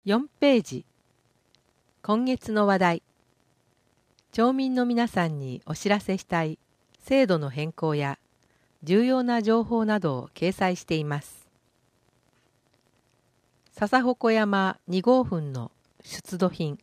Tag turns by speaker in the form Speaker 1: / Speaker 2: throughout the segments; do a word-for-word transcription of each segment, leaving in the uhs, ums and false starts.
Speaker 1: よんページ、今月の話題。町民の皆さんにお知らせしたい制度の変更や重要な情報などを掲載しています。笹鉾山に号墳の出土品。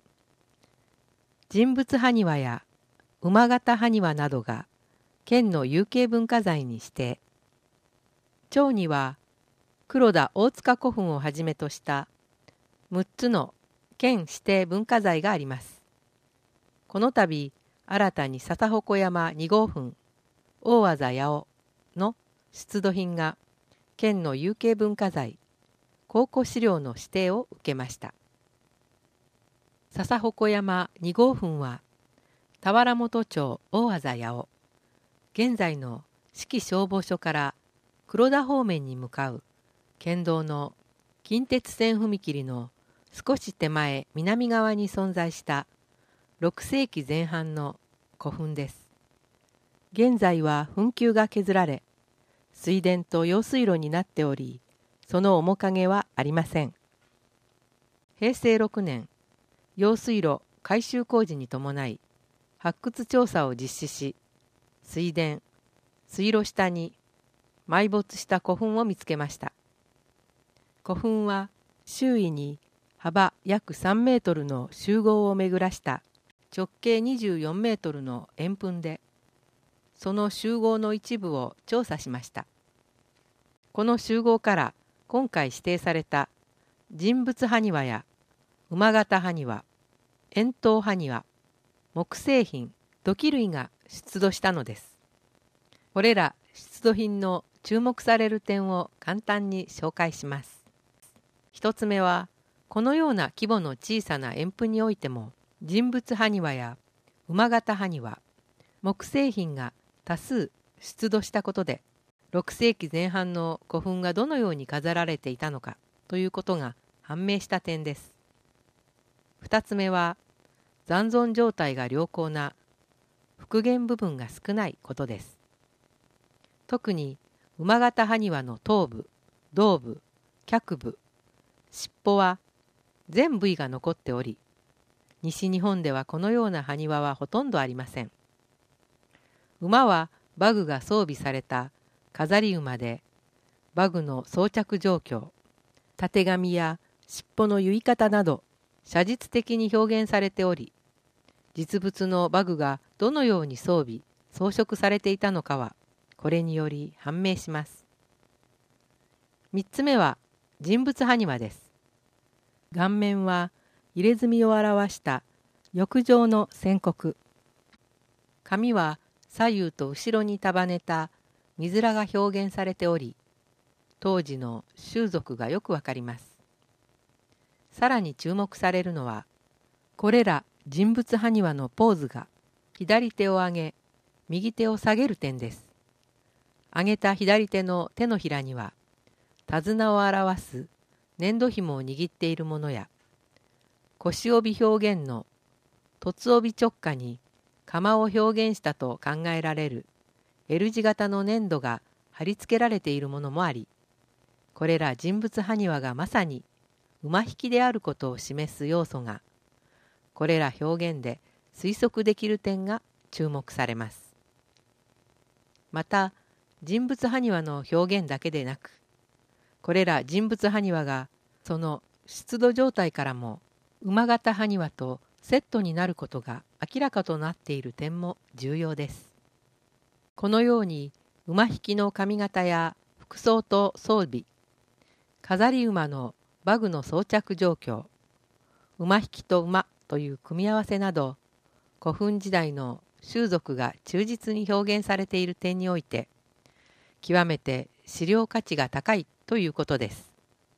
Speaker 1: 人物埴輪や馬形埴輪などが県の有形文化財に指定。町には黒田大塚古墳をはじめとしたむっつの県指定文化財があります。この度新たに笹鉾山に号墳大字八尾の出土品が県の有形文化財考古資料の指定を受けました。笹鉾山に号墳は田原本町大字八尾、現在の志木消防署から黒田方面に向かう県道の近鉄線踏切の少し手前南側に存在したろくせいきぜん半の古墳です。現在は墳丘が削られ、水田と用水路になっており、その面影はありません。へいせいろくねん、用水路改修工事に伴い、発掘調査を実施し、水田、水路下に埋没した古墳を見つけました。古墳は周囲に幅約さんメートルの集合を巡らした直径にじゅうよんメートルの円墳で、その集合の一部を調査しました。この集合から今回指定された人物埴輪や馬形埴輪、円筒埴輪、木製品、土器類が出土したのです。これら出土品の注目される点を簡単に紹介します。一つ目は、このような規模の小さな円墳においても人物埴輪や馬形埴輪、木製品が多数出土したことで、ろくせいきぜん半の古墳がどのように飾られていたのかということが判明した点です。二つ目は、残存状態が良好な復元部分が少ないことです。特に馬形埴輪の頭部、胴部、脚部、尻尾は全部位が残っており、西日本ではこのような埴輪はほとんどありません。馬は馬具が装備された飾り馬で、馬具の装着状況、たてがみや尻尾の結い方など写実的に表現されており、実物の馬具がどのように装備、装飾されていたのかは、これにより判明します。三つ目は人物埴輪です。顔面は入れ墨を表した翼状の線刻。髪は左右と後ろに束ねた水面が表現されており、当時の習俗がよくわかります。さらに注目されるのは、これら人物埴輪のポーズが左手を上げ、右手を下げる点です。上げた左手の手のひらには、手綱を表す粘土紐を握っているものや、腰帯表現の凸帯直下に鎌を表現したと考えられる L 字型の粘土が貼り付けられているものもあり、これら人物埴輪がまさに馬引きであることを示す要素が、これら表現で推測できる点が注目されます。また、人物埴輪の表現だけでなく、これら人物埴輪がその出土状態からも馬形埴輪とセットになることが明らかとなっている点も重要です。このように馬引きの髪型や服装と装備、飾り馬の馬具の装着状況、馬引きと馬という組み合わせなど、古墳時代の習俗が忠実に表現されている点において、極めて資料価値が高いということです。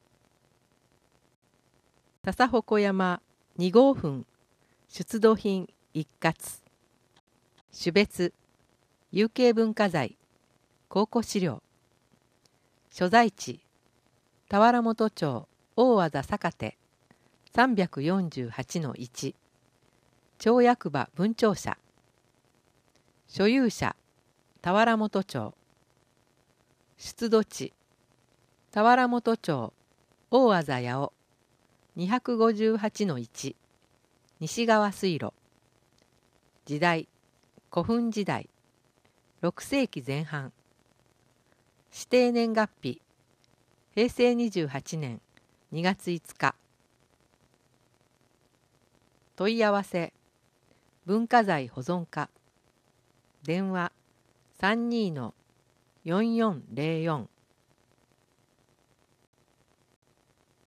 Speaker 1: 笹鉾山に号墳出土品一括、種別有形文化財考古資料、所在地田原本町大字坂手 さんびゃくよんじゅうはちのいち、町役場分庁舎、所有者田原本町、出土地田原本町大字八尾にひゃくごじゅうはちのいち 西側水路。時代古墳時代、ろくせいきぜん半。指定年月日へいせいにじゅうはちねんにがついつか。問い合わせ文化財保存課。電話 さんにーのよんよんぜろよん